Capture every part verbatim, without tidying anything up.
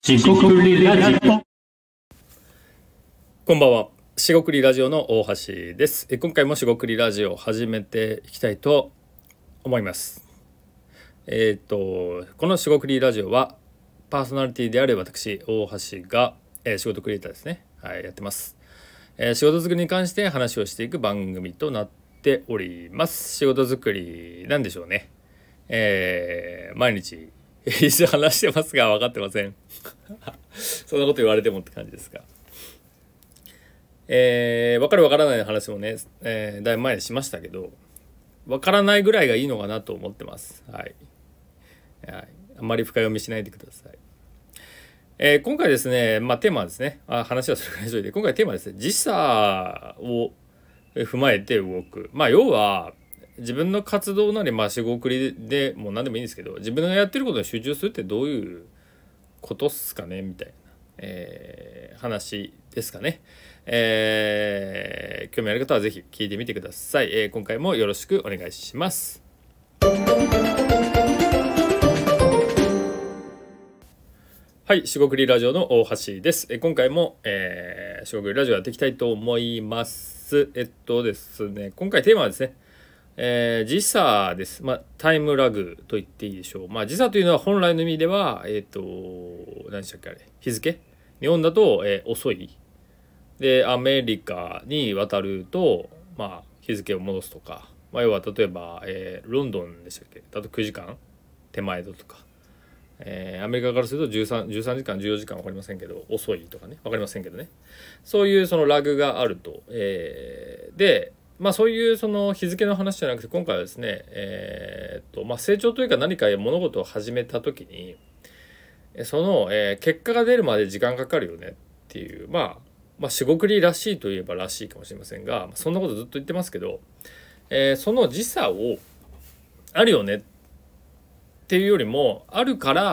しごくりラジオ。 こんばんは。しごくりラジオの大橋です。え今回もしごくりラジオを始めていきたいと思います。えっ、とこのしごくりラジオはパーソナリティである私大橋が、えー、仕事クリエイターですね、はい、やってます、えー、仕事作りに関して話をしていく番組となっております。仕事作りなんでしょうね、えー、毎日一緒話してますが分かってませんそんなこと言われてもって感じですが、えー、分かる分からないの話もね、えー、だいぶ前にしましたけど、分からないぐらいがいいのかなと思ってます。はい、はい、あんまり深読みしないでください。えー、今回ですね、まあテーマはですね、あ話はそれぐらいしといて、今回テーマはですね、時差を踏まえて動く。まあ要は自分の活動なり、まあしごくりでもう何でもいいんですけど、自分がやってることに集中するってどういうことっすかねみたいな、えー、話ですかね。えー、興味ある方はぜひ聞いてみてください。えー、今回もよろしくお願いします。はい、しごくりラジオの大橋です。え今回も、えー、しごくりラジオやっていきたいと思います。えっとですね、今回テーマはですね、えー、時差です。まあ、タイムラグと言っていいでしょう。まあ、時差というのは本来の意味では、えっと、何でしたっけあれ、日付？日本だと、えー、遅い。で、アメリカに渡ると、まあ、日付を戻すとか、まあ、要は例えば、えー、ロンドンでしたっけだとくじかん手前だとか、えー、アメリカからするとじゅうさん、じゅうさんじかんじゅうよじかん分かりませんけど遅いとかね、分かりませんけどね、そういうそのラグがあると、えー、でまあそういうその日付の話じゃなくて、今回はですね、えー、っとまあ成長というか何か物事を始めた時にその、えー、結果が出るまで時間かかるよねっていう、まあまあしごくりらしいといえばらしいかもしれませんが、そんなことずっと言ってますけど、えー、その時差をあるよねっていうよりもあるから、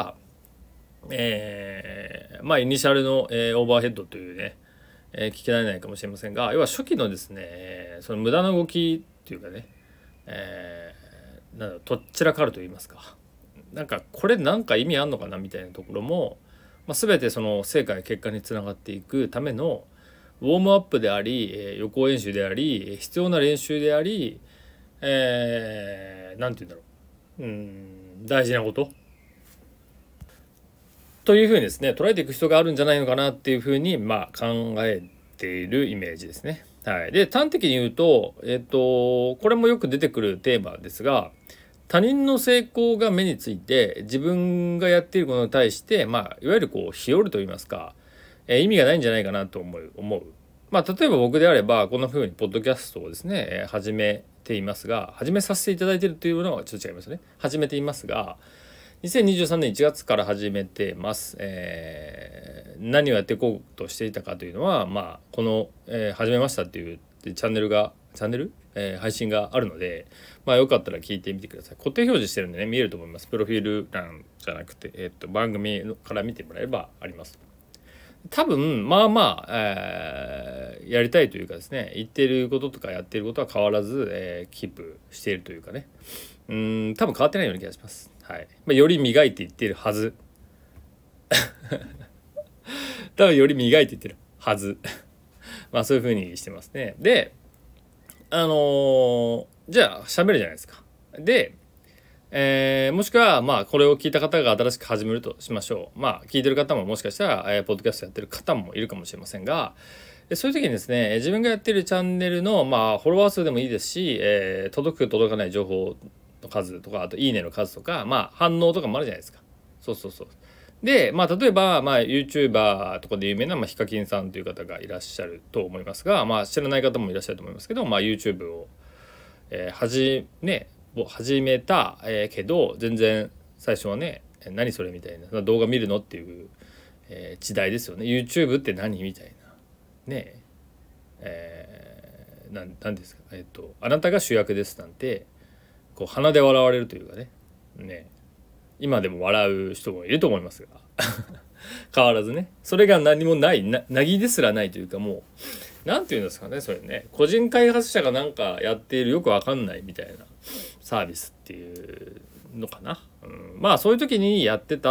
えー、まあイニシャルの、えー、オーバーヘッドというね、えー、聞き慣れないかもしれませんが、要は初期のですね、その無駄な動きっていうかね、えー、なんだろう、とっちらかると言いますか、なんかこれなんか意味あんのかなみたいなところも、まあ、全てその成果や結果につながっていくためのウォームアップであり、えー、予行演習であり、必要な練習であり、えー、なんて言うんだろう、うーん大事なことというふうにですね捉えていく必要があるんじゃないのかなっていうふうに、まあ、考えているイメージですね。はい、で端的に言うと、えっとこれもよく出てくるテーマですが、他人の成功が目について自分がやっていることに対して、まあ、いわゆるこう日和ると言いますか、えー、意味がないんじゃないかなと思う。思うまあ、例えば僕であればこんな風にポッドキャストをですね、えー、始めていますが、始めさせていただいているというのはちょっと違いますね。始めていますが、にせんにじゅうさんねんいちがつから始めてます。えー、何をやっていこうとしていたかというのは、まあ、この、えー、始めましたっていうチャンネルがチャンネル、えー、配信があるので、まあ、よかったら聞いてみてください。固定表示してるんでね、見えると思います。プロフィール欄じゃなくて、えー、っと番組から見てもらえればあります。多分まあまあ、えー、やりたいというかですね、言っていることとかやっていることは変わらず、えー、キープしているというかね、うーん多分変わってないような気がします。はい、まあ、より磨いていっているはず多分より磨いていってるはずまあそういう風にしてますね。であのー、じゃあ喋るじゃないですか。で、えー、もしくはまあこれを聞いた方が新しく始めるとしましょう。まあ聞いてる方ももしかしたら、えー、ポッドキャストやってる方もいるかもしれませんが、そういう時にですね、自分がやってるチャンネルのまあフォロワー数でもいいですし、えー、届く届かない情報の数とか、あといいねの数とか、まあ反応とかもあるじゃないですか。そうそうそう。で、まあ例えば、まあ YouTuber とかで有名な、まあ、ヒカキンさんという方がいらっしゃると思いますが、まあ知らない方もいらっしゃると思いますけど、まあ YouTube を、えー、はじね、始めた、えー、けど全然最初はね、何それみたいな、動画見るのっていう、えー、時代ですよね。 YouTube って何みたいなねえー、なんなんですか、えっとあなたが主役ですなんてこう鼻で笑われるというかね、ね今でも笑う人もいると思いますが変わらずね、それが何もないな、なぎですらないというか、もうなんていうんですかね、それね、個人開発者がなんかやっているよくわかんないみたいなサービスっていうのかな、うん、まあそういう時にやってた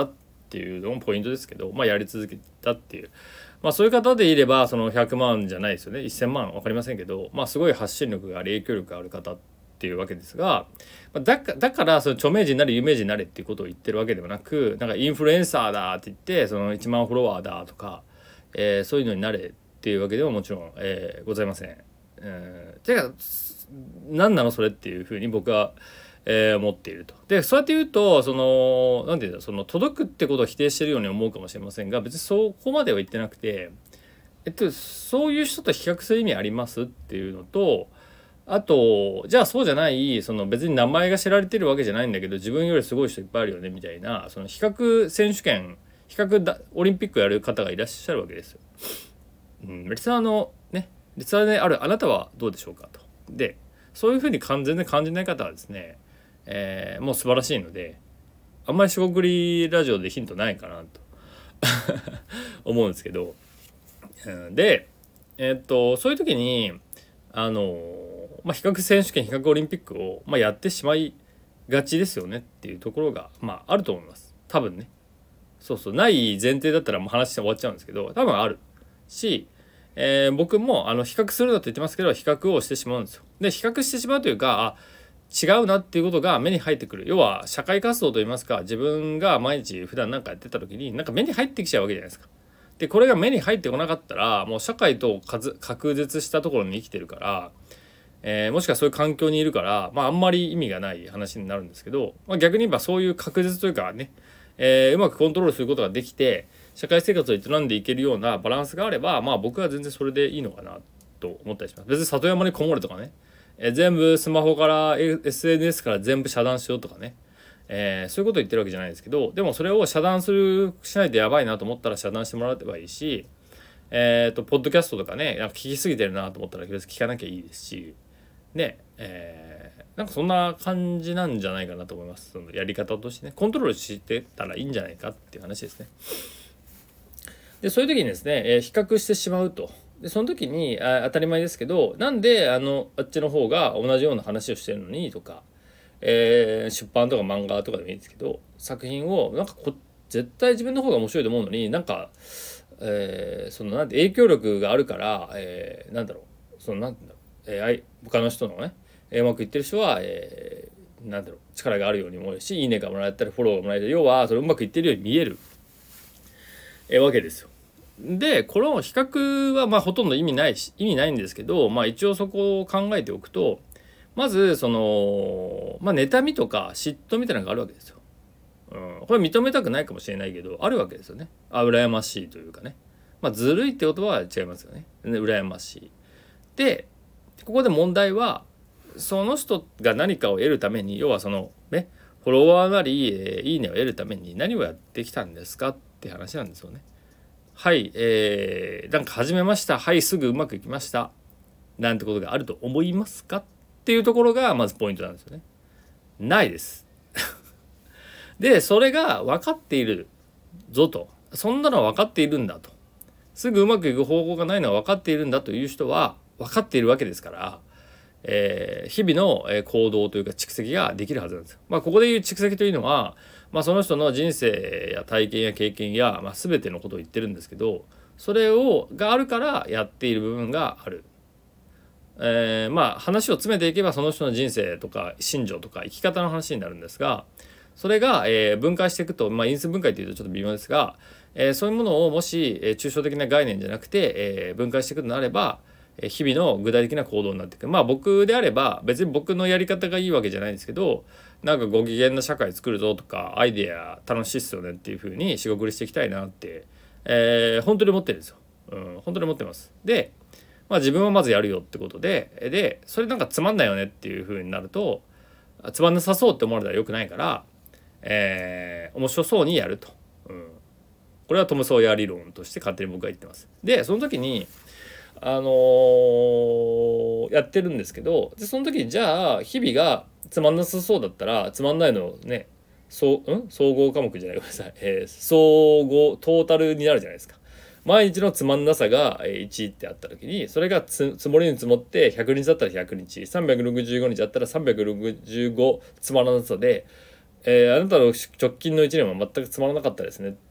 っていうのもポイントですけど、まあ、やり続けたっていう、まあ、そういう方でいればそのひゃくまんじゃないですよね、せんまん分かりませんけど、まあ、すごい発信力があり影響力がある方っていうわけですが、だかだからその著名人になれ有名人になれっていうことを言ってるわけではなく、なんかインフルエンサーだって言ってそのいちまんフォロワーだとか、えー、そういうのになれっていうわけではもちろん、えー、ございません。えー、てか何なのそれっていうふうに僕は、えー、思っていると。でそうやって言うとその何て言うんだ、その届くってことを否定してるように思うかもしれませんが、別にそこまでは言ってなくて、えっとそういう人と比較する意味ありますっていうのと、あとじゃあそうじゃないその別に名前が知られてるわけじゃないんだけど自分よりすごい人いっぱいあるよねみたいな、その比較選手権比較だオリンピックやる方がいらっしゃるわけですよ。うん、リスナーのねリスナーであるあなたはどうでしょうかと。でそういうふうに完全に感じない方はですね、えー、もう素晴らしいので、あんまりしごくりラジオでヒントないかなと思うんですけど、でえー、っとそういう時にあのまあ、比較選手権比較オリンピックを、まあ、やってしまいがちですよねっていうところが、まあ、あると思います多分ね。そうそうない前提だったらもう話して終わっちゃうんですけど、多分あるし、えー、僕もあの比較するなと言ってますけど比較をしてしまうんですよ。で比較してしまうというか、あ違うなっていうことが目に入ってくる。要は社会活動といいますか、自分が毎日普段なんかやってた時になんか目に入ってきちゃうわけじゃないですか。でこれが目に入ってこなかったらもう社会と隔絶したところに生きてるから、えー、もしくはそういう環境にいるから、まあ、あんまり意味がない話になるんですけど、まあ、逆に言えばそういう確実というかね、えー、うまくコントロールすることができて社会生活を営んでいけるようなバランスがあれば、まあ、僕は全然それでいいのかなと思ったりします。別に里山にこもるとかね、えー、全部スマホから エスエヌエス から全部遮断しようとかね、えー、そういうことを言ってるわけじゃないですけど、でもそれを遮断するしないとやばいなと思ったら遮断してもらえばいいし、えーとポッドキャストとかね、なんか聞きすぎてるなと思ったら別に聞かなきゃいいですしね、えー、なんかそんな感じなんじゃないかなと思います。そのやり方としてね、コントロールしてたらいいんじゃないかっていう話ですね。でそういう時にですね、えー、比較してしまうと。でその時にあ当たり前ですけど、なんであのあっちの方が同じような話をしてるのにとか、えー、出版とか漫画とかでもいいですけど、作品をなんかこ絶対自分の方が面白いと思うのになんか、えー、そのなんて影響力があるから、えー、なんだろうそのなんだろうえー、他の人のねうまくいってる人は、えー、なんだろう力があるように思うし、いいねがもらえたりフォローがもらえる、要はそれうまくいってるように見える、えー、わけですよ。でこの比較はまあほとんど意味ないし意味ないんですけど、まあ一応そこを考えておくと、まずそのまあ妬みとか嫉妬みたいなのがあるわけですよ。うん、これ認めたくないかもしれないけどあるわけですよね。あ羨ましいというかね、まあずるいって言葉は違いますよね。羨ましいで、ここで問題はその人が何かを得るために、要はそのねフォロワーなり、えー、いいねを得るために何をやってきたんですかって話なんですよね。はい、えー、なんか始めました、はいすぐうまくいきましたなんてことがあると思いますかっていうところがまずポイントなんですよね。ないですでそれが分かっているぞと、そんなのは分かっているんだと、すぐうまくいく方法がないのは分かっているんだという人は分かっているわけですから、えー、日々の行動というか蓄積ができるはずなんですよ。まあここでいう蓄積というのは、まあ、その人の人生や体験や経験や、まあ、全てのことを言ってるんですけど、それをがあるからやっている部分がある。えー、まあ話を詰めていけばその人の人生とか心情とか生き方の話になるんですが、それが、えー、分解していくと、まあ、因数分解というとちょっと微妙ですが、えー、そういうものをもし、えー、抽象的な概念じゃなくて、えー、分解していくとなれば、えー、日々の具体的な行動になっていく。まあ僕であれば別に僕のやり方がいいわけじゃないんですけど、なんかご機嫌な社会作るぞとかアイデア楽しいっすよねっていう風に仕送りしていきたいなって、えー、本当に思ってるんですよ。うん、本当に思ってます。で、まあ、自分はまずやるよってことで、でそれなんかつまんないよねっていう風になると、つまんなさそうって思われたらよくないから、えー、面白そうにやると、うん、これはトム・ソーヤー理論として勝手に僕は言ってます。でその時にあのー、やってるんですけど、でその時にじゃあ日々がつまんなさそうだったらつまんないのね、そう、ん総合科目じゃないごめんなさい、えー、総合トータルになるじゃないですか。毎日のつまんなさがいちってあった時に、それがつ積もりに積もってひゃくにちだったらひゃくにち、さんびゃくろくじゅうごにちだったらさんびゃくろくじゅうごつまらなさで、えー、あなたの直近のいちねんは全くつまらなかったですねっ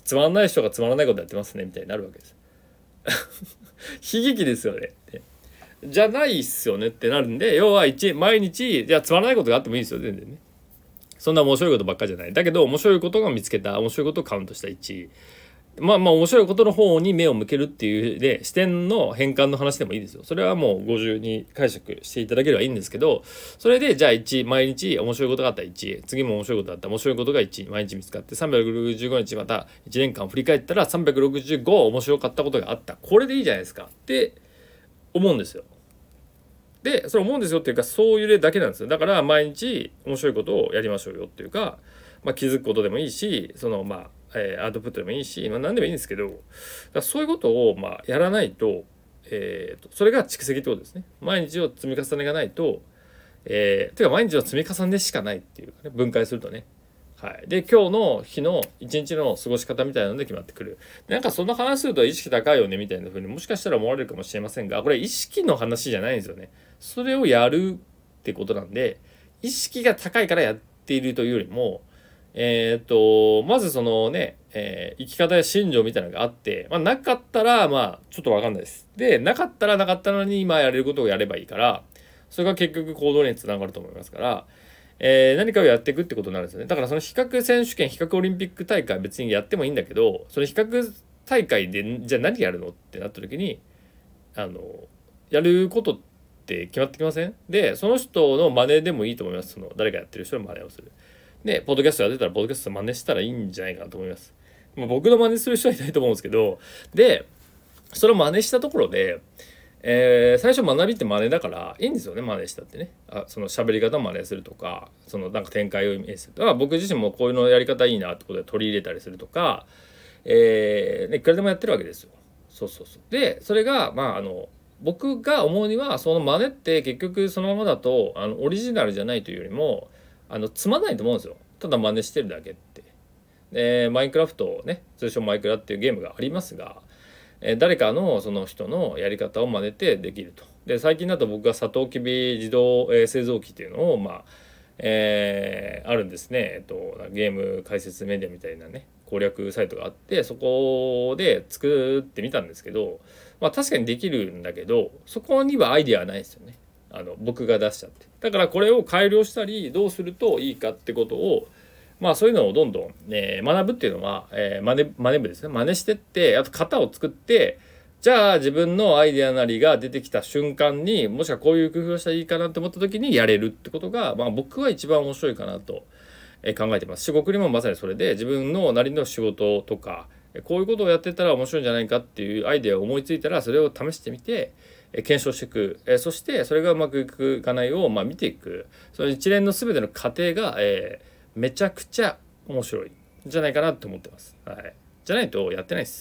つまんない人がつまらないことやってますねみたいになるわけです悲劇ですよねってじゃないっすよねってなるんで、要は一毎日じゃあつまらないことがあってもいいんですよ全然ね。そんな面白いことばっかじゃない。だけど面白いことが見つけた面白いことをカウントしたいち、まあまあ面白いことの方に目を向けるっていうで視点の変換の話でもいいですよ。それはもうごじゅうに解釈していただければいいんですけど、それでじゃあいち毎日面白いことがあったらいち、次も面白いことがあったら面白いことがいち毎日見つかってさんびゃくろくじゅうごにちまたいちねんかん振り返ったらさんびゃくろくじゅうご面白かったことがあった、これでいいじゃないですかって思うんですよ。でそれ思うんですよっていうかそういう例だけなんですよ。だから毎日面白いことをやりましょうよっていうか、まあ、気づくことでもいいしそのまあ、えー、アウトプットでもいいし、まあ、何でもいいんですけど、だからそういうことをまあやらないと、えー、とそれが蓄積ってことですね。毎日を積み重ねがないと、えー、てか毎日の積み重ねしかないっていうかね、分解するとね。はい、で今日の日の一日の過ごし方みたいなので決まってくる。なんかそんな話すると意識高いよねみたいな風にもしかしたら思われるかもしれませんが、これ意識の話じゃないんですよね。それをやるってことなんで、意識が高いからやっているというよりも、えっとまずそのね、えー、生き方や信条みたいなのがあって、まあ、なかったらまあちょっと分かんないです。でなかったらなかったのに今やれることをやればいいから、それが結局行動につながると思いますから、えー、何かをやっていくってことになるんですよね。だからその比較選手権、比較オリンピック大会別にやってもいいんだけど、その比較大会でじゃあ何やるのってなった時に、あのやることって決まってきません？でその人の真似でもいいと思います。その誰かやってる人の真似をする。でポッドキャストやってたらポッドキャスト真似したらいいんじゃないかなと思います。まあ、僕の真似する人はいないと思うんですけど、でそれを真似したところで、えー、最初学びって真似だからいいんですよね。真似したってね、あその喋り方を真似するとか、そのなんか展開をイメージするとか、僕自身もこういうのやり方いいなってことで取り入れたりするとか、えーね、いくらでもやってるわけですよ。そうそうそう。でそれがまああの僕が思うには、その真似って結局そのままだとあのオリジナルじゃないというよりもあのつまんないと思うんですよ。ただ真似してるだけって。でマインクラフトね、通称マイクラっていうゲームがありますが、えー、誰かのその人のやり方を真似てできると。で最近だと僕がサトウキビ自動、えー、製造機っていうのをまあ、えー、あるんですね。えっとゲーム解説メディアみたいなね攻略サイトがあって、そこで作ってみたんですけど、まあ確かにできるんだけど、そこにはアイディアはないですよね。あの僕が出しちゃって。だからこれを改良したりどうするといいかってことを、まあそういうのをどんどん、えー、学ぶっていうのは、えー、真似、真似部ですね。真似してって、あと型を作って、じゃあ自分のアイデアなりが出てきた瞬間に、もしくはこういう工夫をしたらいいかなと思った時にやれるってことが、まあ僕は一番面白いかなと考えてます。仕事にもまさにそれで、自分のなりの仕事とか、こういうことをやってたら面白いんじゃないかっていうアイデアを思いついたら、それを試してみて、検証していく。そしてそれがうまくいくいかないを、まあ、見ていく。その一連の全ての過程が、えーめちゃくちゃ面白いんじゃないかなと思ってます。はい。じゃないとやってないです。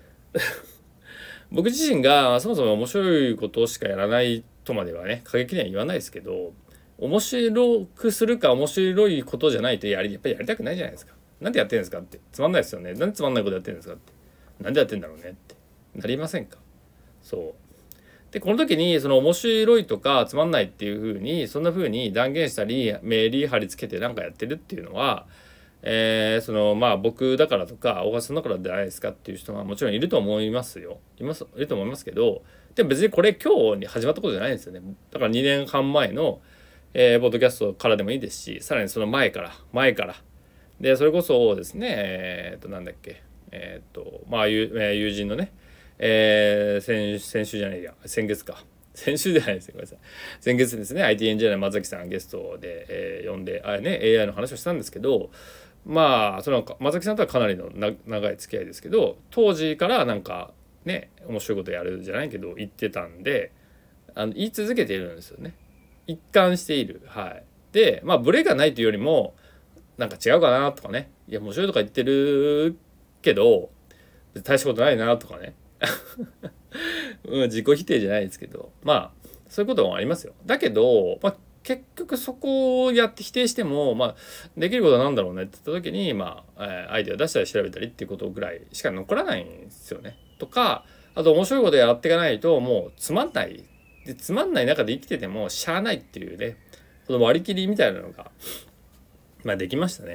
僕自身がそもそも面白いことしかやらないとまではね、過激には言わないですけど、面白くするか面白いことじゃないとやりやっぱりやりたくないじゃないですか。なんでやってるんですかって。つまんないですよね。なんでつまんないことやってるんですかって。なんでやってんだろうねってなりませんか。そう。でこの時にその面白いとかつまんないっていう風にそんな風に断言したりメリ貼り付けてなんかやってるっていうのは、えー、そのまあ僕だからとか大橋さんだからじゃないですかっていう人はもちろんいると思いますよ。いますいると思いますけど、でも別にこれ今日に始まったことじゃないんですよね。だからにねんはん前の、えー、ポッドキャストからでもいいですし、さらにその前から前からでそれこそですね、えー、っとなんだっけえー、っとまあ友、えー、友人のねえー、先, 先週じゃないや先月か先週じゃないですよごめんなさい先月ですね アイティー エンジニアの松崎さんゲストで、えー、呼んであれね エーアイ の話をしたんですけど、まあその松崎さんとはかなりのな長い付き合いですけど、当時からなんかね面白いことやるじゃないけど言ってたんで、あの言い続けているんですよね。一貫している。はいでまあブレがないというよりもなんか違うかなとかね、いや面白いとか言ってるけど大したことないなとかねうん、自己否定じゃないですけど、まあそういうこともありますよ。だけど、まあ、結局そこをやって否定しても、まあ、できることは何だろうねって言った時に、まあ、えー、アイデア出したり調べたりっていうことぐらいしか残らないんですよね。とかあと面白いことやっていかないともうつまんないで、つまんない中で生きててもしゃあないっていうね、その割り切りみたいなのが、まあ、できましたね。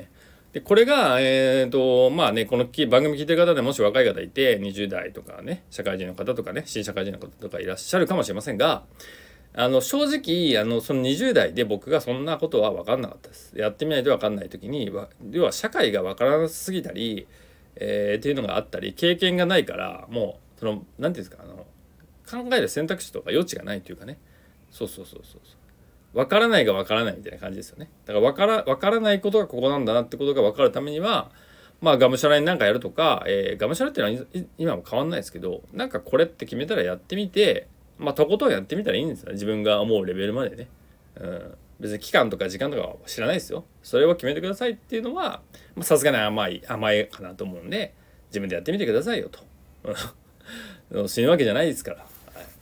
でこれがえっ、とまあねこの番組聞いてる方でもし若い方いてにじゅう代とかね社会人の方とかね新社会人の方とかいらっしゃるかもしれませんが、あの正直あのそのにじゅう代で僕がそんなことは分かんなかったです。やってみないと分かんない時に要は社会が分からなすぎたり、えー、っていうのがあったり経験がないからもうその何て言うんですかあの考える選択肢とか余地がないというかね、そうそうそうそうそう分からないが分からないみたいな感じですよね。だから分から分からないことがここなんだなってことが分かるためにはまあがむしゃらに何かやるとか、えー、がむしゃらっていうのは今も変わんないですけど、なんかこれって決めたらやってみてまあとことんやってみたらいいんですよ、自分が思うレベルまでね。うん、別に期間とか時間とかは知らないですよ。それを決めてくださいっていうのはさすがに甘い甘いかなと思うんで、自分でやってみてくださいよと死ぬわけじゃないですから、はい、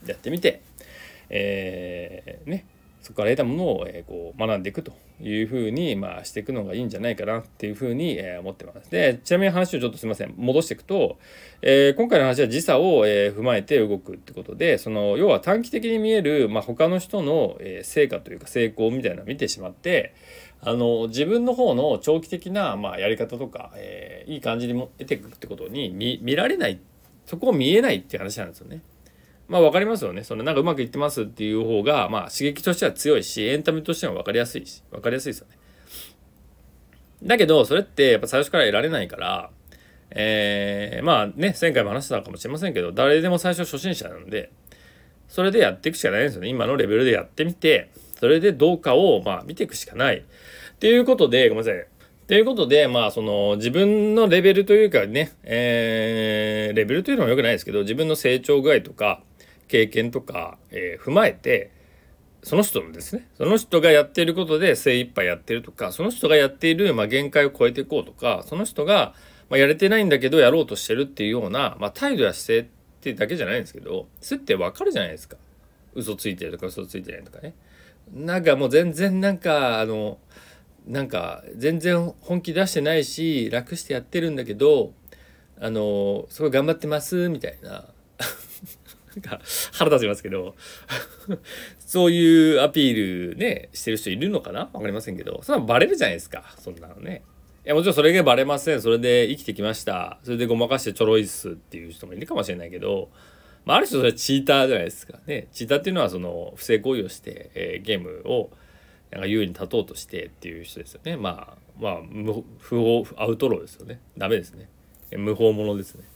やってみて、えー、ねそこから得たものを、えー、こう学んでいくというふうに、まあ、していくのがいいんじゃないかなっていうふうに、えー、思ってます。でちなみに話をちょっとすみません戻していくと、えー、今回の話は時差を、えー、踏まえて動くってことで、その要は短期的に見える、まあ、他の人の、えー、成果というか成功みたいなのを見てしまってあの自分の方の長期的な、まあ、やり方とか、えー、いい感じにも得ていくってことに 見, 見られない、そこを見えないっていう話なんですよね。まあ分かりますよね。そのなんかうまくいってますっていう方がまあ刺激としては強いしエンタメとしては分かりやすいし分かりやすいですよね。だけどそれってやっぱ最初から得られないから、えー、まあね前回も話したかもしれませんけど誰でも最初初心者なのでそれでやっていくしかないんですよね。今のレベルでやってみてそれでどうかをまあ見ていくしかないっていうことで、ごめんなさい。ということで、まあ、その、自分のレベルというかね、えー、レベルというのは良くないですけど、自分の成長具合とか、経験とか、えー、踏まえて、その人のですね、その人がやっていることで精一杯やってるとか、その人がやっている、まあ、限界を超えていこうとか、その人が、まあ、やれてないんだけど、やろうとしてるっていうような、まあ、態度や姿勢ってだけじゃないんですけど、それってわかるじゃないですか。嘘ついてるとか、嘘ついてないとかね。なんかもう全然なんか、あの、なんか全然本気出してないし楽してやってるんだけどあのすごい頑張ってますみたいななんか腹立ちますけどそういうアピールねしてる人いるのかな、わかりませんけど、そんなバレるじゃないですか、そんなのね。いやもちろんそれがバレません、それで生きてきました、それでごまかしてちょろいっすっていう人もいるかもしれないけど、まあ、ある種それはチーターじゃないですかね。チーターっていうのはその不正行為をして、えー、ゲームをなんか優位に立とうとしてっていう人ですよね。まあまあ無不法アウトローですよね。ダメですね。無法者ですね。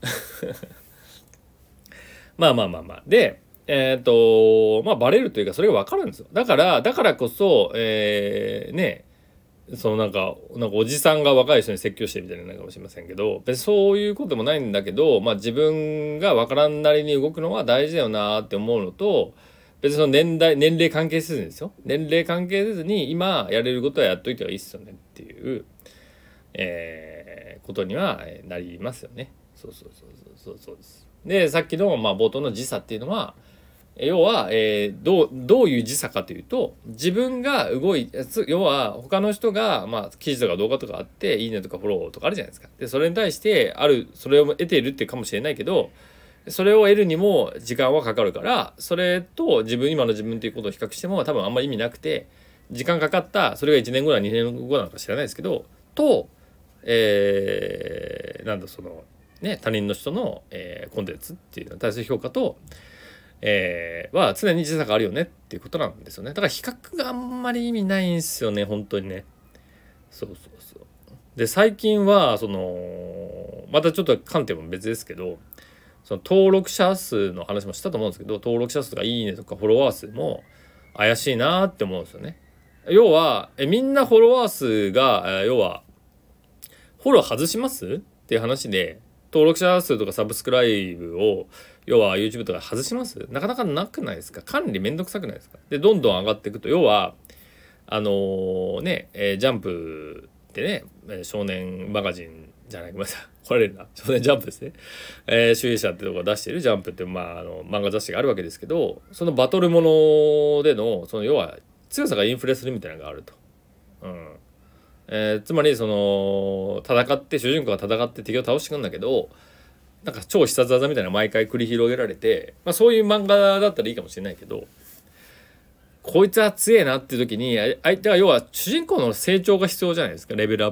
まあまあまあまあでえっ、ー、とまあバレるというかそれが分かるんですよ。だからだからこそ、えー、ねそのなんかなんかおじさんが若い人に説教してるみたいなのかもしれませんけど、別にそういうこともないんだけど、まあ自分が分からんなりに動くのは大事だよなって思うのと。別にその年代年齢関係せずにですよ、年齢関係せずに今やれることはやっといた方がいいっすよねっていう、えー、ことにはなりますよね。そうそうそうそうそうです。でさっきのまあ冒頭の時差っていうのは要は、えー、どうどういう時差かというと、自分が動い要は他の人がまあ記事とか動画とかあっていいねとかフォローとかあるじゃないですか。でそれに対してあるそれを得ているっていうかもしれないけど、それを得るにも時間はかかるから、それと自分今の自分ということを比較しても多分あんまり意味なくて、時間かかったそれがいちねんごなのかにねんごなのか知らないですけどと、えー、なんだそのね他人の人の、えー、コンテンツっていうのに対する評価と、えー、は常に時差があるよねっていうことなんですよね。だから比較があんまり意味ないんですよね本当にね。そうそうそう。で最近はそのまたちょっと観点も別ですけど、その登録者数の話もしたと思うんですけど、登録者数とかいいねとかフォロワー数も怪しいなって思うんですよね。要はえみんなフォロワー数が要はフォロー外しますっていう話で、登録者数とかサブスクライブを要は YouTube とか外します？なかなかなくないですか？管理めんどくさくないですか？でどんどん上がっていくと、要はあのー、ね、えー、ジャンプってね少年マガジンじゃないごめんなさい怒られるな少年ジャンプですね、えー、集英社ってとこが出しているジャンプって、まあ、あの漫画雑誌があるわけですけど、そのバトルものでのその要は強さがインフレするみたいなのがあると、うんえー、つまりその戦って主人公が戦って敵を倒していくんだけど、なんか超必殺技みたいなの毎回繰り広げられて、まあ、そういう漫画だったらいいかもしれないけど、こいつは強えなっていう時に相手は要は主人公の成長が必要じゃないですか、レベルアップが。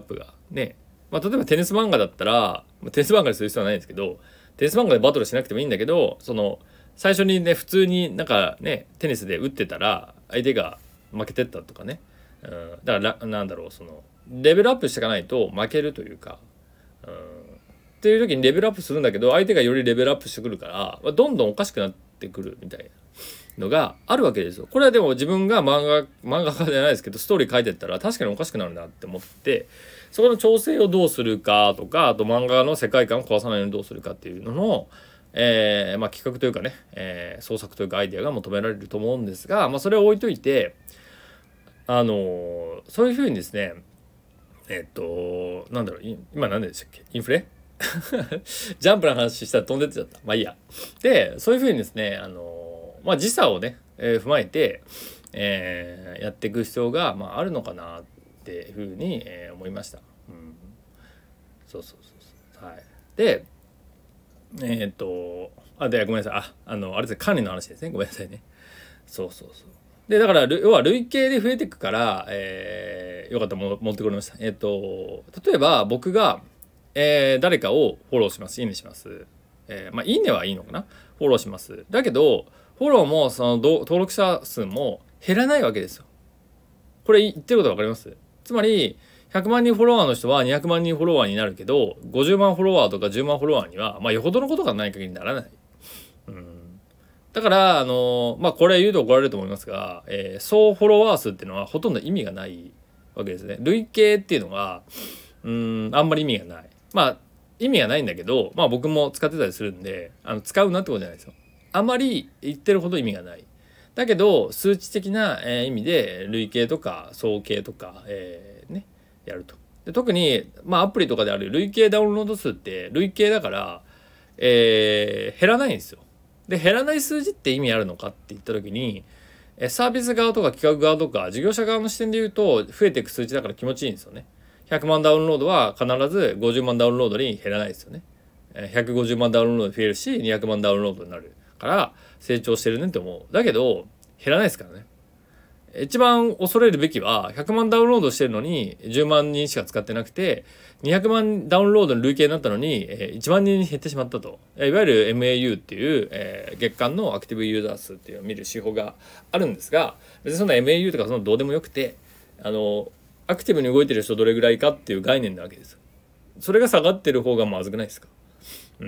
ね、まあ、例えばテニス漫画だったら、まあ、テニス漫画にする必要はないんですけど、テニス漫画でバトルしなくてもいいんだけど、その最初にね普通になんかねテニスで打ってたら相手が負けてったとかね、うん、だからなんだろう、そのレベルアップしていかないと負けるというか、うん、っていう時にレベルアップするんだけど相手がよりレベルアップしてくるからどんどんおかしくなってくるみたいなのがあるわけですよ。これはでも自分が漫画漫画家じゃないですけどストーリー書いてったら確かにおかしくなるなって思って、そこの調整をどうするかとか、あと漫画の世界観を壊さないようにどうするかっていうのの、えーまあ、企画というかね、えー創作というかアイデアが求められると思うんですが、まあ、それを置いといて、あのーそういうふうにですね、えっとなんだろう、い今何でしたっけ、インフレジャンプの話したら飛んでっちゃった。まあいいや。で、そういうふうにですね、あのーまあ時差をね、えー踏まえて、えーやっていく必要が、まあ、あるのかなっていうふうに、えー思いました。うん、そうそうそうそう。はい。で、えーっと、あ、で、ごめんなさい。あ、あの、あれですね、管理の話ですね。ごめんなさいね。そうそうそう。で、だから、要は累計で増えていくから、えーよかったらも持ってこれました。えーっと、例えば僕が、えー誰かをフォローします。いいねします。えーまあ、いいねはいいのかな、フォローします。だけど、フォローも、その、ど登録者数も減らないわけですよ。これ言ってることわかります？つまり、ひゃくまん人フォロワーの人はにひゃくまん人フォロワーになるけど、ごじゅうまんフォロワーとかじゅうまんフォロワーには、まあ、よほどのことがない限りならない。うん。だから、あの、まあ、これ言うと怒られると思いますが、えー総フォロワー数っていうのはほとんど意味がないわけですね。累計っていうのが、うん、あんまり意味がない。まあ、意味がないんだけど、まあ僕も使ってたりするんで、あの使うなってことじゃないですよ。あまり言ってるほど意味がない。だけど、数値的な、えー意味で、累計とか総計とか、えーね、やると。で特に、まあアプリとかである累計ダウンロード数って累計だから、えー減らないんですよ。で、減らない数字って意味あるのかって言った時に、えサービス側とか企画側とか事業者側の視点で言うと増えていく数値だから気持ちいいんですよね。ひゃくまんダウンロードは必ずごじゅうまんダウンロードに減らないですよね。ひゃくごじゅうまんダウンロード増えるしにひゃくまんダウンロードになるから成長してるねって思う。だけど減らないですからね。一番恐れるべきはひゃくまんダウンロードしてるのにじゅうまん人しか使ってなくてにひゃくまんダウンロードの累計になったのにいちまん人に減ってしまったと。いわゆる エムエーユー っていう、えー、月間のアクティブユーザー数っていうのを見る指標があるんですが、別にそんな エムエーユー とかそのどうでもよくて、あのアクティブに動いてる人どれぐらいかっていう概念なわけです。それが下がってる方がまずくないですか？うん、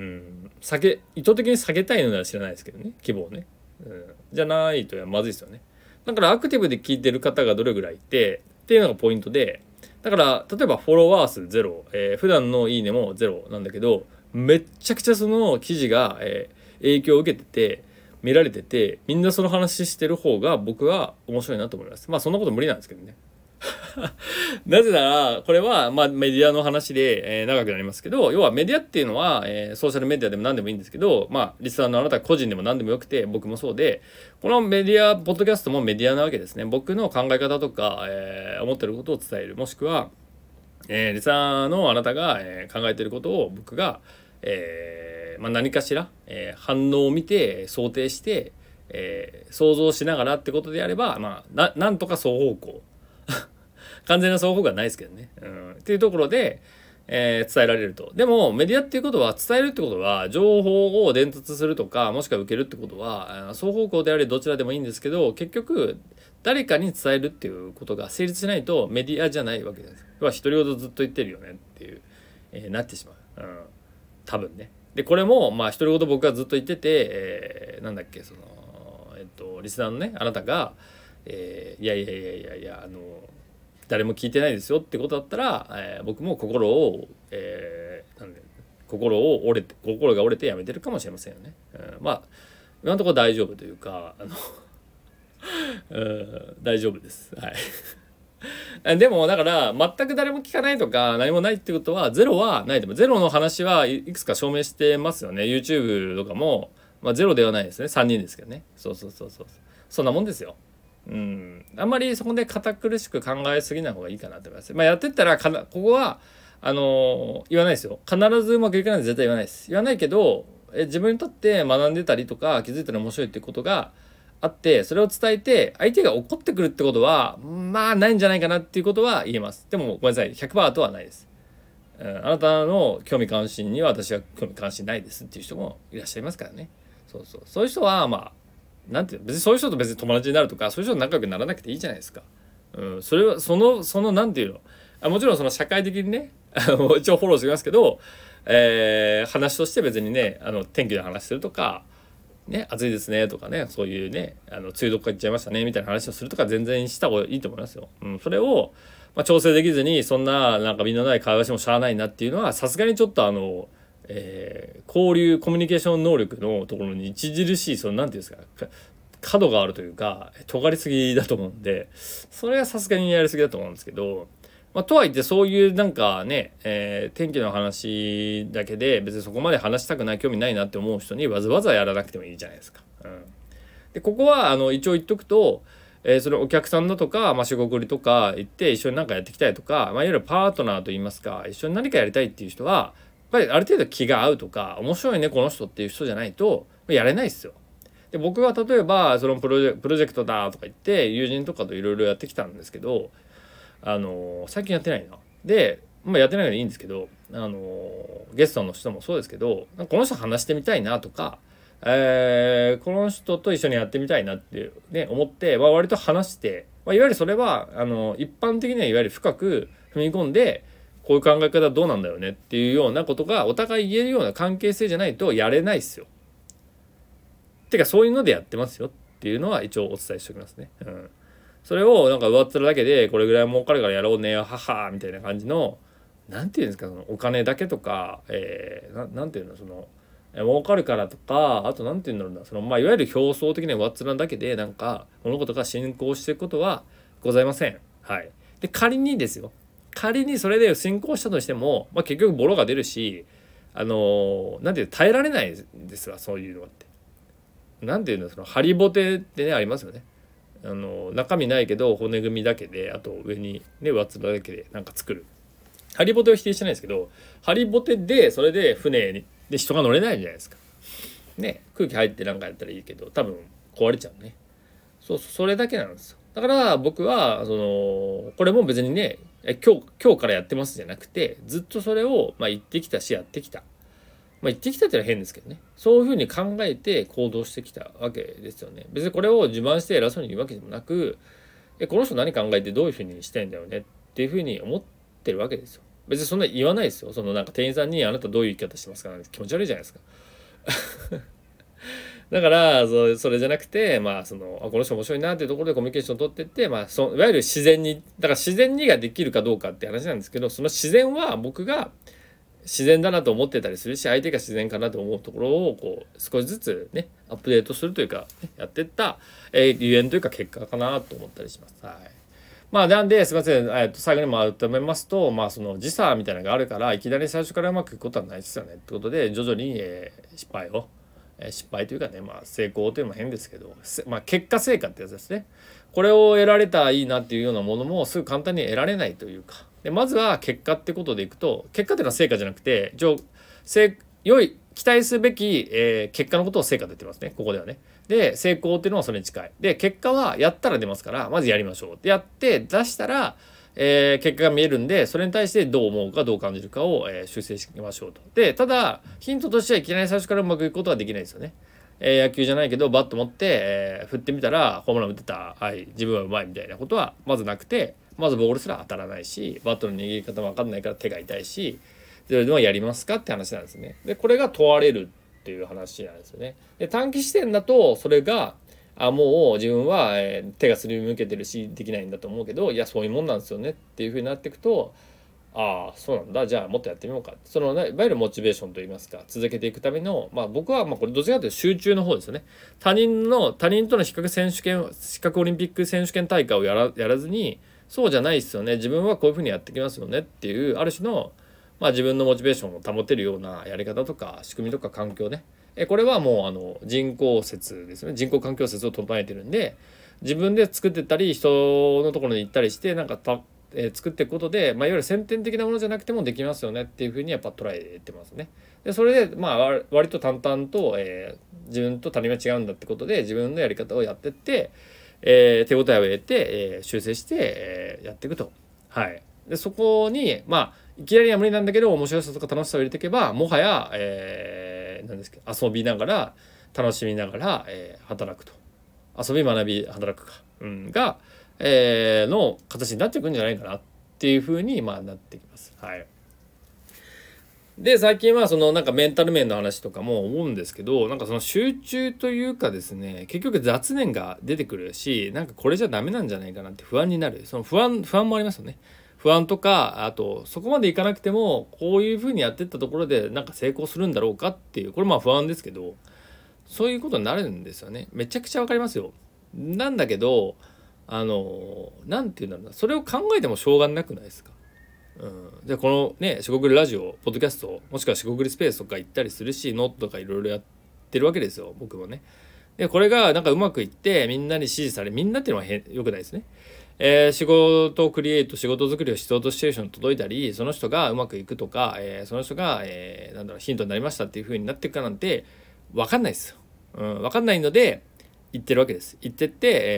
下げ意図的に下げたいのなら知らないですけどね、規模をね、うん、じゃないとまずいですよね。だからアクティブで聞いてる方がどれぐらいいてっていうのがポイントで、だから例えばフォロワー数ゼロ、えー、普段のいいねもゼロなんだけど、めっちゃくちゃその記事が、えー、影響を受けてて見られてて、みんなその話してる方が僕は面白いなと思います。まあそんなこと無理なんですけどね。なぜならこれはまあメディアの話で、えー、長くなりますけど、要はメディアっていうのは、えー、ソーシャルメディアでも何でもいいんですけど、まあリスナーのあなた個人でも何でもよくて僕もそうで、このメディアポッドキャストもメディアなわけですね。僕の考え方とか、えー、思ってることを伝える、もしくは、えー、リスナーのあなたが、えー、考えていることを僕が、えーまあ、何かしら、えー、反応を見て想定して、えー、想像しながらってことであれば、まあ、な, なんとか双方向完全な双方向はないですけどね、うん、っていうところで、えー、伝えられると。でもメディアっていうことは、伝えるってことは情報を伝達するとか、もしくは受けるってことは双方向であれどちらでもいいんですけど、結局誰かに伝えるっていうことが成立しないとメディアじゃないわけです。要は独り言ずっと言ってるよねっていう、えー、なってしまう、うん、多分ね。でこれもまあ独り言僕がずっと言ってて、えー、なんだっけそのえっとリスナーのねあなたが、えー、いやいやいやいやいやあの誰も聞いてないですよってことだったら、えー、僕も心を、えー、なんで心を折れて心が折れてやめてるかもしれませんよね。うん、まあ今のところ大丈夫というか、あのうん大丈夫です。はい。でもだから全く誰も聞かないとか何もないってことはゼロはない。でもゼロの話はいくつか証明してますよね。 YouTube とかも、まあ、ゼロではないですね。さんにんですけどね。そうそうそうそう、そんなもんですよ。うん、あんまりそこで堅苦しく考えすぎない方がいいかなと思います。まあやってったらかなここはあのー、言わないですよ。必ずうまくいかないと絶対言わないです。言わないけどえ自分にとって学んでたりとか気づいたら面白いっていうことがあって、それを伝えて相手が怒ってくるってことはまあないんじゃないかなっていうことは言えます。でもごめんなさい、ひゃくパーセント とはないです。 うん、あなたの興味関心には私は興味関心ないですっていう人もいらっしゃいますからね。そうそう、そういう人はまあなんていうの、別にそういう人と別に友達になるとかそういう人と仲良くならなくていいじゃないですか。うん、それはそのそのなんていうの、あもちろんその社会的にね一応フォローしてますけど、えー、話として別にねあの天気の話するとかね、暑いですねとかね、そういうねあの梅雨どっか行っちゃいましたねみたいな話をするとか全然した方がいいと思いますよ。うん、それを、まあ、調整できずにそんななんかみんなない会話してもしゃあないなっていうのはさすがにちょっとあの、えー、交流コミュニケーション能力のところに著しいそのなんていうんですか角があるというか尖りすぎだと思うんで、それはさすがにやりすぎだと思うんですけど、まあ、とはいってそういうなんかね、えー、天気の話だけで別にそこまで話したくない興味ないなって思う人にわざわざやらなくてもいいじゃないですか。うん、でここはあの一応言っとくと、えー、そのお客さんだとか、まあ、仕事りとか行って一緒に何かやっていきたいとか、まあ、いわゆるパートナーといいますか一緒に何かやりたいっていう人はやっぱりある程度気が合うとか面白いねこの人っていう人じゃないとやれないですよ。で僕は例えばそのプロジェ、プロジェクトだとか言って友人とかといろいろやってきたんですけど、あの最近やってないな。で、まあ、やってないのでいいんですけど、あのゲストの人もそうですけどこの人話してみたいなとか、えー、この人と一緒にやってみたいなって、ね、思って、まあ、割と話して、まあ、いわゆるそれはあの一般的にはいわゆる深く踏み込んでこういう考え方どうなんだよねっていうようなことがお互い言えるような関係性じゃないとやれないですよ。てかそういうのでやってますよっていうのは一応お伝えしておきますね。うん、それをなんか上っ面だけでこれぐらい儲かるからやろうねははみたいな感じのなんていうんですかそのお金だけとか、えー、ななんていうのその儲かるからとかあとなんていうんだろうなそのまあいわゆる表層的な上っ面だけでなんか物事が進行していくことはございません。はい。で仮にですよ仮にそれで進行したとしても、まあ、結局ボロが出るしあのなんていう耐えられないですわそういうのって。なんていうのそのハリボテってねありますよね。あの中身ないけど骨組みだけであと上にね上っ面だけでなんか作るハリボテを否定してないですけどハリボテでそれで船にで人が乗れないじゃないですか。ね空気入ってなんかやったらいいけど多分壊れちゃうね。そうそれだけなんですよ。だから僕はそのこれも別にね今日今日からやってますじゃなくてずっとそれをまあ言ってきたしやってきた。まあ、言ってきたってのは変ですけどねそういうふうに考えて行動してきたわけですよね。別にこれを自慢して偉そうに言うわけでもなくえこの人何考えてどういうふうにしたいんだよねっていうふうに思ってるわけですよ。別にそんな言わないですよ。そのなんか店員さんにあなたどういう生き方してますかなんて気持ち悪いじゃないですかだからそそれじゃなくてまあそのあこの人面白いなっていうところでコミュニケーションを取ってってまあそいわゆる自然にだから自然にができるかどうかって話なんですけどその自然は僕が自然だなと思ってたりするし相手が自然かなと思うところをこう少しずつねアップデートするというか、ね、やっていった、えー、ゆえんというか結果かなと思ったりします。はい、まあなんですいません、えー、と最後にまとめますとまあその時差みたいなのがあるからいきなり最初からうまくいくことはないですよねってことで徐々に、えー、失敗を、えー、失敗というかねまあ成功というのも変ですけど、まあ、結果成果ってやつですね。これを得られたらいいなっていうようなものもすぐ簡単に得られないというかでまずは結果ってことでいくと結果っていうのは成果じゃなくて良い期待すべき、えー、結果のことを成果と言ってますねここではね。で成功っていうのはそれに近いで結果はやったら出ますからまずやりましょうでやって出したら、えー、結果が見えるんでそれに対してどう思うかどう感じるかを、えー、修正していきましょうと。でただヒントとしてはいきなり最初からうまくいくことはできないですよね。えー、野球じゃないけどバット持って、えー、振ってみたらホームラン打ってたはい自分はうまいみたいなことはまずなくてまずボールすら当たらないしバットの握り方も分かんないから手が痛いしそれでもやりますかって話なんですね。でこれが問われるっていう話なんですよね。で短期視点だとそれがあもう自分は、えー、手がすり抜けてるしできないんだと思うけどいやそういうもんなんですよねっていう風になっていくとああそうなんだじゃあもっとやってみようかその、ね、いわゆるモチベーションといいますか続けていくためのまあ僕はまあこれどちらかというと集中の方ですよね。他人の他人との比較選手権比較オリンピック選手権大会をやらやらずにそうじゃないですよね自分はこういう風にやってきますよねっていうある種のまあ自分のモチベーションを保てるようなやり方とか仕組みとか環境ねえこれはもうあの人工説ですね人工環境説を唱えてるんで自分で作ってったり人のところに行ったりしてなんかたえー、作っていくことで、まあ、いわゆる先天的なものじゃなくてもできますよねっていうふうにやっぱ捉えてますね。でそれでまあ割と淡々と、えー、自分と他人は違うんだってことで自分のやり方をやってって、えー、手応えを得て、えー、修正して、えー、やっていくと。はい、でそこにまあいきなりは無理なんだけど面白さとか楽しさを入れていけばもはや、えー、なんですか遊びながら楽しみながら、えー、働くと遊び学び働くか、うん、が、えー、の形になっていくんじゃないかなっていうふうに、まあ、なってきます。はい。で最近はそのなんかメンタル面の話とかも思うんですけど、なんかその集中というかですね、結局雑念が出てくるし、なんかこれじゃダメなんじゃないかなって不安になる、その不安不安もありますよね。不安とか、あとそこまでいかなくてもこういうふうにやってったところでなんか成功するんだろうかっていう、これまあ不安ですけど、そういうことになるんですよね。めちゃくちゃわかりますよ。なんだけどあのなんていうんだろうな、それを考えてもしょうがなくないですか。うん、でこのねしごくりラジオポッドキャストもしくはしごくりスペースとか行ったりするし、ノートとかいろいろやってるわけですよ僕もね。でこれがなんかうまくいってみんなに支持され、みんなっていうのはへよくないですね。えー、仕事クリエイト仕事作りを必要とシチュエーション届いたり、その人がうまくいくとか、えー、その人が、えー、なんだろうヒントになりましたっていう風になっていくかなんて分かんないですよ。うん、分かんないので言ってるわけです。言ってって、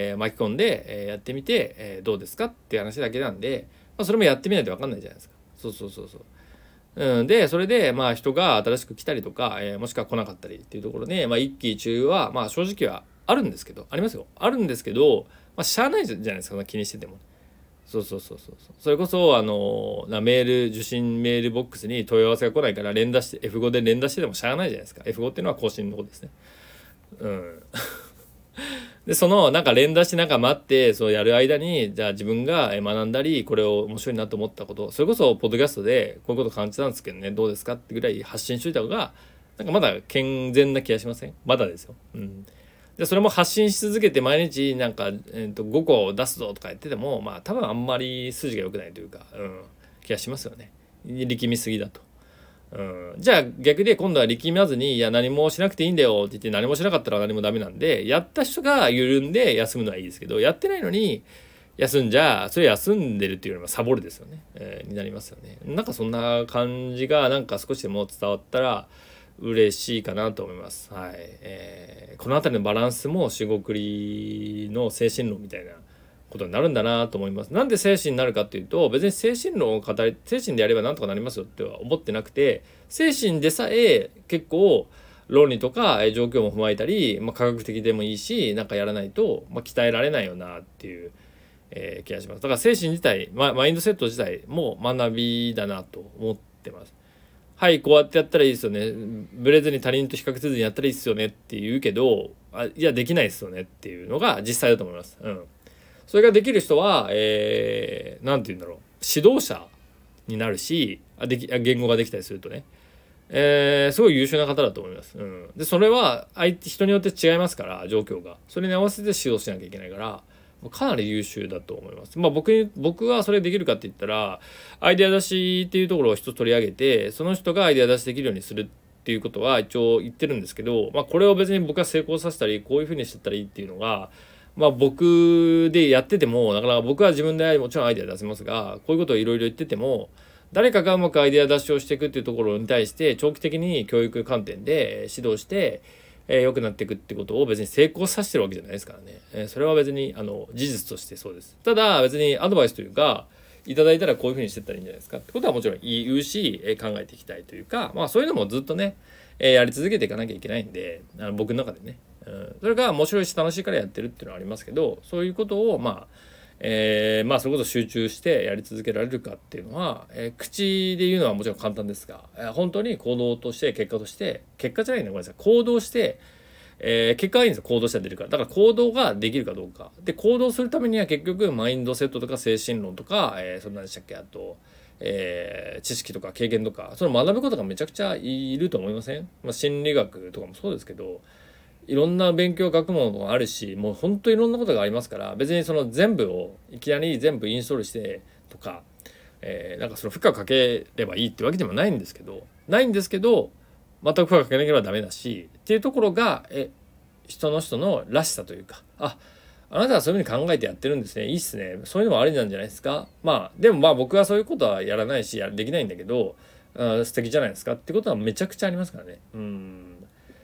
えー、巻き込んで、えー、やってみて、えー、どうですかっていう話だけなんで、まあ、それもやってみないと分かんないじゃないですか。そうそうそうそう。うん、でそれでまあ人が新しく来たりとか、えー、もしくは来なかったりっていうところで、まあ、一喜一憂はまあ正直はあるんですけど、ありますよ、あるんですけど、まあ、しゃあないじゃないですか、気にしてても。そうそうそうそう。それこそあのなメール受信メールボックスに問い合わせが来ないから連打して エフご で連打してでもしゃあないじゃないですか。 エフご っていうのは更新のことですね。うんでそのなんか連打してなんか待ってそうやる間に、じゃあ自分が学んだりこれを面白いなと思ったこと、それこそポッドキャストでこういうこと感じたんですけどねどうですかってぐらい発信しといた方がなんかまだ健全な気がしません？まだですよ。うん。でそれも発信し続けて毎日なんか、えー、とごこ出すぞとか言っててもまあ多分あんまり筋が良くないというか、うん、気がしますよね。力みすぎだと。うん、じゃあ逆で今度は力まずにいや何もしなくていいんだよって言って何もしなかったら何もダメなんで、やった人が緩んで休むのはいいですけど、やってないのに休んじゃそれ休んでるっていうよりもサボるですよね、えー、になりますよね。なんかそんな感じがなんか少しでも伝わったら嬉しいかなと思います。はい。えー、この辺りのバランスもしごくりの精神論みたいなことになるんだなと思います。なんで精神になるかっていうと、別に精神論を語り精神でやればなんとかなりますよっては思ってなくて、精神でさえ結構論理とか状況も踏まえたり、まあ、科学的でもいいしなんかやらないと、まあ、鍛えられないよなっていう、えー、気がします。だから精神自体、ま、マインドセット自体も学びだなと思ってます。はい、こうやってやったらいいですよね、ブレずに他人と比較せずにやったらいいですよねって言うけど、あいやできないですよねっていうのが実際だと思います。うん。それができる人は、えー、なんて言うんだろう、指導者になるし、あでき言語ができたりするとね、えー、すごい優秀な方だと思います。うん、でそれは相手人によって違いますから、状況がそれに合わせて指導しなきゃいけないからかなり優秀だと思います。まあ僕に僕はそれできるかって言ったら、アイデア出しっていうところを一つ取り上げて、その人がアイデア出しできるようにするっていうことは一応言ってるんですけど、まあこれを別に僕は成功させたりこういうふうにしてったらいいっていうのが、まあ僕でやっててもなかなか、僕は自分でもちろんアイデア出せますが、こういうことをいろいろ言ってても誰かがうまくアイデア出しをしていくっていうところに対して長期的に教育観点で指導してえー、良くなっていくってことを別に成功させてるわけじゃないですからね、えー、それは別にあの事実としてそうです。ただ別にアドバイスというかいただいたらこういうふうにしてったらいいんじゃないですかってことはもちろん言うし、えー、考えていきたいというか、まあそういうのもずっとね、えー、やり続けていかなきゃいけないんで、あの僕の中でね、うん、それが面白いし楽しいからやってるっていうのはありますけど、そういうことをまあえー、まあそれこそ集中してやり続けられるかっていうのは、えー、口で言うのはもちろん簡単ですが、えー、本当に行動として結果として結果じゃないねごめんなさい行動してえー、結果はいいんですよ、行動したら出るから。だから行動ができるかどうかで、行動するためには結局マインドセットとか精神論とか、えー、そんなんでしたっけ、あと、えー、知識とか経験とかその学ぶことがめちゃくちゃいると思いません？まあ、心理学とかもそうですけど、いろんな勉強学問もあるし、もう本当いろんなことがありますから、別にその全部をいきなり全部インストールしてとか、えー、なんかその負荷かければいいってわけでもないんですけどないんですけど全く負荷かけなければダメだしっていうところが、え人の人のらしさというか、ああなたはそういうふうに考えてやってるんですね、いいっすね、そういうのもありなんじゃないですか。まあでもまあ僕はそういうことはやらないしできないんだけど、あ素敵じゃないですかってことはめちゃくちゃありますからね。うん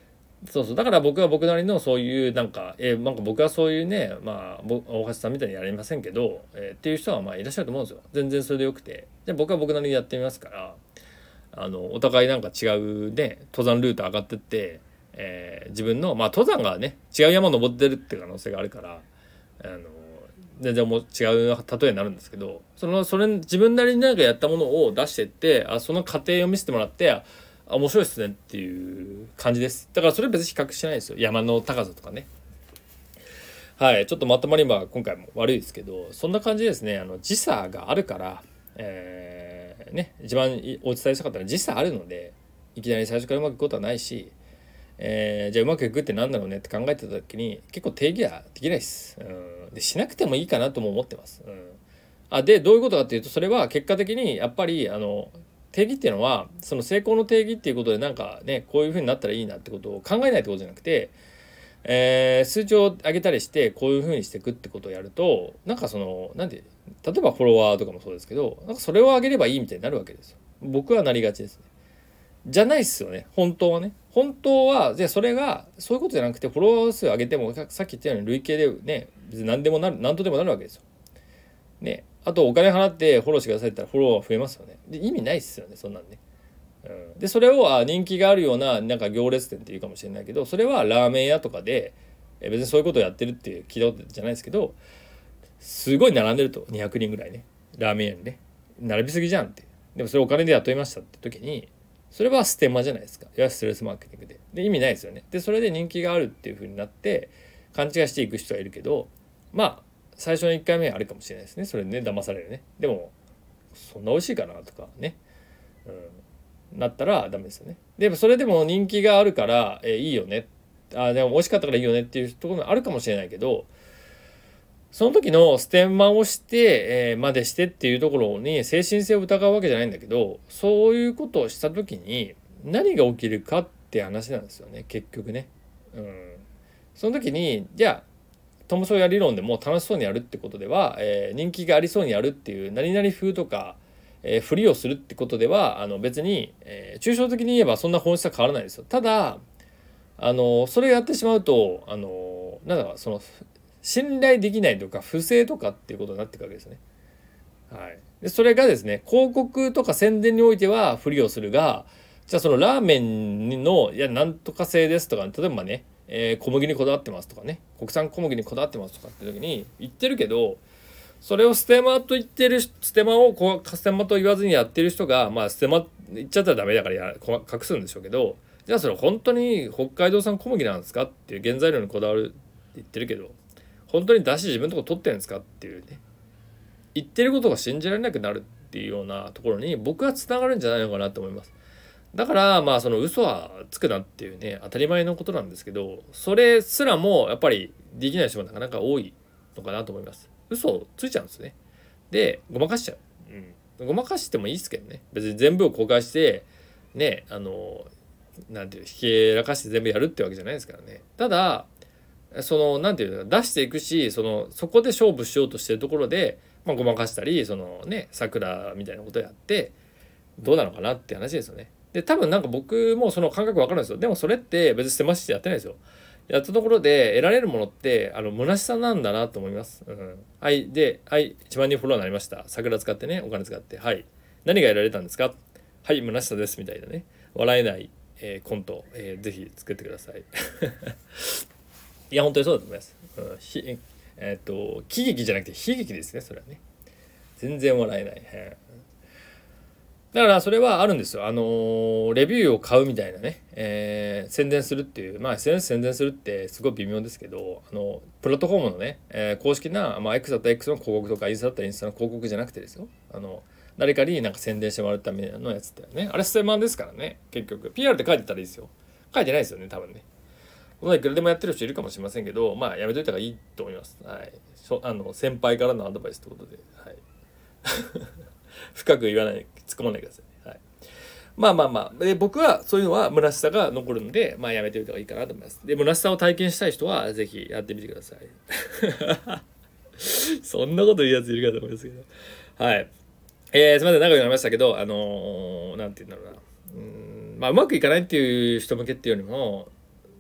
そうそうだから僕は僕なりのそういうなんか、えー、なんか僕はそういうねまあ大橋さんみたいにやりませんけど、えー、っていう人はまあいらっしゃると思うんですよ。全然それでよくて、で僕は僕なりにやってみますから、あのお互いなんか違うね登山ルート上がってって、えー、自分のまあ登山がね違う山登ってるって可能性があるから、あの全然もう違う例えになるんですけど、そのそれ自分なりになんかやったものを出してって、あその過程を見せてもらって、あ面白いっすねっていう感じです。だからそれ別に比較してないですよ、山の高さとかね。はいちょっとまとまりは今回も悪いですけど、そんな感じですね。あの時差があるから、えー、ね一番お伝えしたかったのは時差あるので、いきなり最初からうまくいくことはないし、えー、じゃあうまくいくって何だろうねって考えてた時に結構定義はできないです、うん、でしなくてもいいかなとも思ってます、うん、あでどういうことかっていうと、それは結果的にやっぱりあの定義っていうのはその成功の定義っていうことでなんかねこういう風になったらいいなってことを考えないってことじゃなくて、えー、数値を上げたりしてこういう風にしていくってことをやると、なんかそのなんで例えばフォロワーとかもそうですけど、なんかそれを上げればいいみたいになるわけですよ。僕はなりがちですね。じゃないっすよね本当はね。本当はじゃあそれがそういうことじゃなくて、フォロワー数上げてもさっき言ったように累計でね別に何でもなる何とでもなるわけですよね。あとお金払ってフォローしてくださいって言ったらフォロワー増えますよね。で意味ないっすよねそんなんね、うん、でそれをあ人気があるようななんか行列店っていうかもしれないけど、それはラーメン屋とかで別にそういうことをやってるって聞いたことじゃないですけど、すごい並んでるとにひゃくにんぐらいねラーメン屋にね並びすぎじゃんって、でもそれお金で雇いましたって時にそれはステマじゃないですか。いわゆるストレスマーケティングで。で、意味ないですよね。で、それで人気があるっていう風になって、勘違いしていく人はいるけど、まあ、最初のいっかいめはあるかもしれないですね。それでね、騙されるね。でも、そんな美味しいかなとかね。うん。なったらダメですよね。でも、それでも人気があるから、えー、いいよね。あ、でも美味しかったからいいよねっていうところもあるかもしれないけど、その時のステマをして、えー、までしてっていうところに精神性を疑うわけじゃないんだけど、そういうことをした時に何が起きるかって話なんですよね結局ね。うん、その時にじゃあトム・ソーヤ理論でも楽しそうにやるってことでは、えー、人気がありそうにやるっていう何々風とか、えー、ふりをするってことではあの別に、えー、抽象的に言えばそんな本質は変わらないですよ。ただあのそれをやってしまうとあのなんだかその信頼できないとか不正とかっていうことになっていくわけですね。はい、でそれがですね広告とか宣伝においてはふりをするが、じゃあそのラーメンのいやなんとか製ですとか、例えばね、えー、小麦にこだわってますとかね、国産小麦にこだわってますとかって時に言ってるけど、それをステマと言ってるステマをこうステマと言わずにやってる人がまあステマ言っちゃったらダメだからや隠すんでしょうけど、じゃあそれ本当に北海道産小麦なんですかっていう原材料にこだわるって言ってるけど、本当に出汁自分のとこ取ってるんですかっていうね、言ってることが信じられなくなるっていうようなところに僕はつながるんじゃないのかなと思います。だからまあその嘘はつくなっていうね当たり前のことなんですけど、それすらもやっぱりできない人がなかなか多いのかなと思います。嘘ついちゃうんですね。でごまかしちゃう、うん、ごまかしてもいいですけどね、別に全部を公開してねあのなんていうひけらかして全部やるってわけじゃないですからね。ただそのなんていうの出していくし、そのそこで勝負しようとしてるところで、まあ、ごまかしたりそのね桜みたいなことやってどうなのかなって話ですよね。で多分なんか僕もその感覚分かるんですよ。でもそれって別に捨てましてやってないですよ。やったところで得られるものってあの虚しさなんだなと思います。うん、はいではいいちまんにんフォロワーになりました。桜使ってねお金使ってはい何が得られたんですか。はい虚しさですみたいなね笑えない、えー、コント、えー、ぜひ作ってください。いや本当にそうだと思います。うん、ひえー、っと喜劇じゃなくて悲劇ですねそれはね。全然笑えない。へだからそれはあるんですよ。あのー、レビューを買うみたいなね、えー、宣伝するっていう、まあ エスエヌエス 宣伝するってすごい微妙ですけど、あのプラットフォームのね、えー、公式な、まあ、X だったら X の広告とかインスタだったらインスタの広告じゃなくてですよ。あの誰かになんか宣伝してもらうためのやつってね、あれステマですからね。結局 ピーアール って書いてたらいいですよ。書いてないですよね多分ね。いくらでもやってる人いるかもしれませんけど、まあやめといた方がいいと思います。はい。あの先輩からのアドバイスってことで、はい。深く言わない、突っ込まないでください。はい。まあまあまあ、で僕はそういうのは虚しさが残るので、まあやめておいた方がいいかなと思います。で、虚しさを体験したい人はぜひやってみてください。そんなこと言うやついるかと思いますけど。はい。えー、すみません、長くなりましたけど、あのー、なんて言うんだろうな。うん、まあうまくいかないっていう人向けっていうよりも、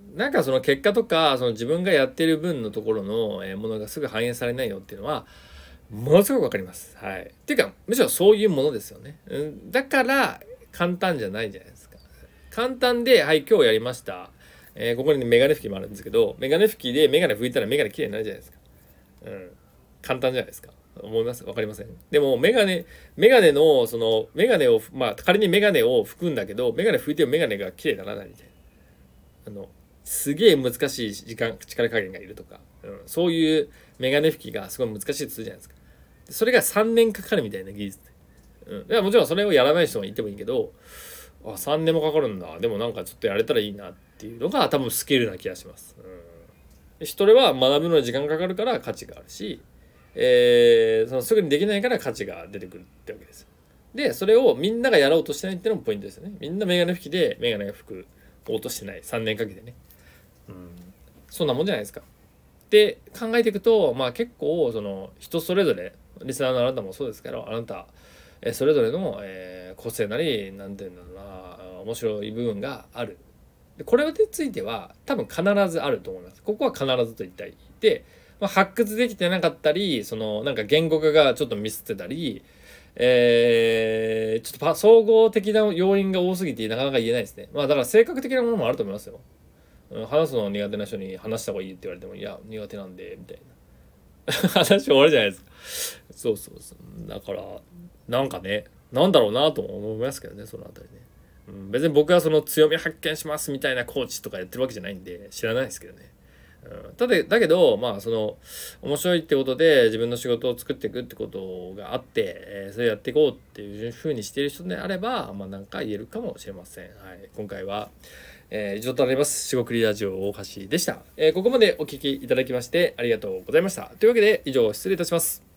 なんかその結果とかその自分がやってる分のところのえーものがすぐ反映されないよっていうのはものすごくわかります。はい。っていうかむしろそういうものですよね。うん、だから簡単じゃないじゃないですか。簡単で、はい、今日やりました。えーここにね、メガネ拭きもあるんですけど、メガネ拭きでメガネ拭いたらメガネ綺麗になるじゃないですか。うん。簡単じゃないですか。思います。わかりません。でも、メガネ、メガネの、その、メガネを、まあ、仮にメガネを拭くんだけど、メガネ拭いてもメガネが綺麗にならないみたいな。あの、すげえ難しい時間、力加減がいるとか、うん、そういうメガネ拭きがすごい難しいとするじゃないですか。それがさんねんかかるみたいな技術。うん。いや、もちろんそれをやらない人もいてもいいけど、あ、さんねんもかかるんだ。でもなんかちょっとやれたらいいなっていうのが多分スキルな気がします。うん、それは学ぶのに時間かかるから価値があるし、えー、そのすぐにできないから価値が出てくるってわけです。で、それをみんながやろうとしてないっていうのもポイントですよね。みんなメガネ拭きでメガネが拭くおうとしてない。さんねんかけてね。うん。そんなもんじゃないですか。で考えていくと、まあ結構その人それぞれ、リスナーのあなたもそうですけど、あなたそれぞれの、えー、個性なりなんていうんだろうな、面白い部分がある。でこれについては多分必ずあると思います。ここは必ずと言っていて、まあ、発掘できてなかったり、そのなんか言語化がちょっとミスってたり、えー、ちょっとパ総合的な要因が多すぎてなかなか言えないですね。まあだから性格的なものもあると思いますよ。話すの苦手な人に話した方がいいって言われても、いや苦手なんでみたいな話終わるじゃないですか。そうそうそう。だからなんかね、なんだろうなと思いますけどね、そのあたりね。うん、別に僕はその強み発見しますみたいなコーチとかやってるわけじゃないんで知らないですけどね。うん、ただだけどまあその面白いってことで自分の仕事を作っていくってことがあって、えー、それやっていこうっていうふうにしている人であれば、まあなんか言えるかもしれません。はい、今回は、えー、以上となります。しごくりラジオ大橋でした。えー、ここまでお聞きいただきましてありがとうございました。というわけで以上失礼いたします。